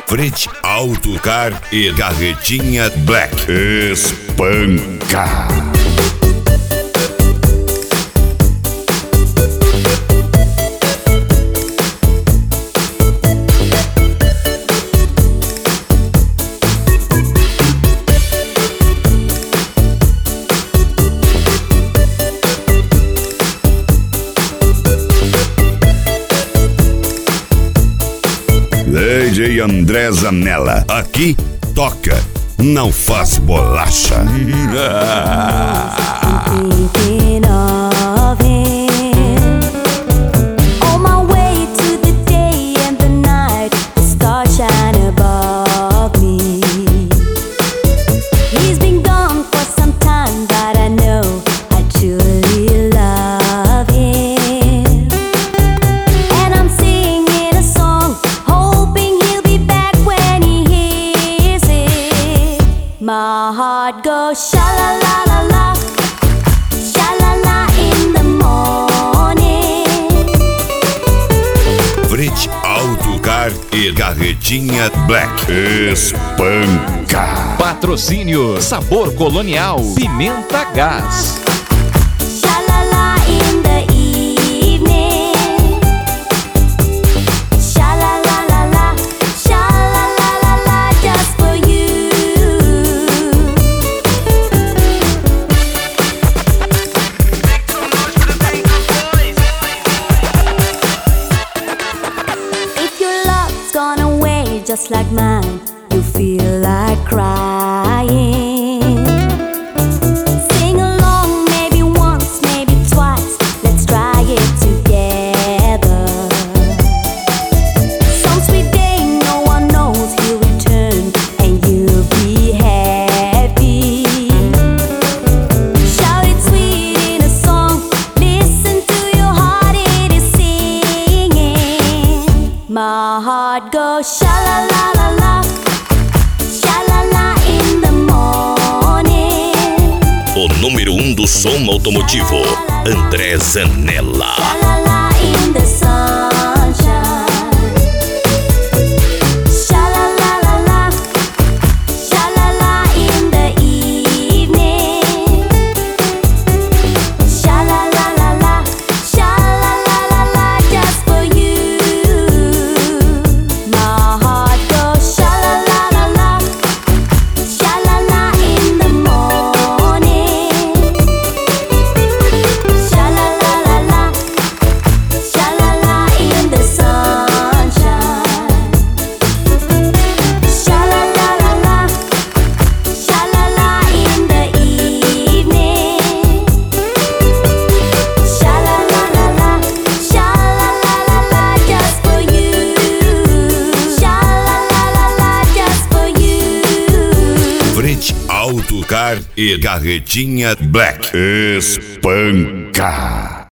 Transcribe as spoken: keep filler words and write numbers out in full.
Frente Autocar e Carretinha Black. Espanca. D J André Zanella, aqui toca, não faz bolacha. Thinking of him, on my way to the day and the night, the stars shine above me. He's been gone for some time, but I know I truly love him. And I'm singing a song, hoping he'll be back when he hears it. My heart goes sha la la la la, sha la la in the morning. Frente Autocar e Carretinha Black. Espanca. Patrocínio Sabor Colonial, Pimenta Gás. Sha la la in the evening. Sha la la la la, sha la la la la, just for you. If your love's gone away just like mine, you feel like crying. Sing along, maybe once, maybe twice. Let's try it together. Some sweet day, no one knows he'll return, and you'll be happy. Shout it sweet in a song. Listen to your heart, it is singing. My heart goes sha la la la la, sha la la in the morning. O número um do som automotivo, André Zanella. Sha la la in the sunshine. Sha la la la la, sha la la in the evening. Sha la la la la, sha la la la la, just for you. My heart goes sha la la la la, sha la la in the morning. Sha la la la la, sha la la in the sunshine. Sha la la la la, sha la la in the evening. Sha la la la la, sha la la la la, just for you. Sha la la la la, just for you. Frente Autocar e Carretinha Black. Espanca.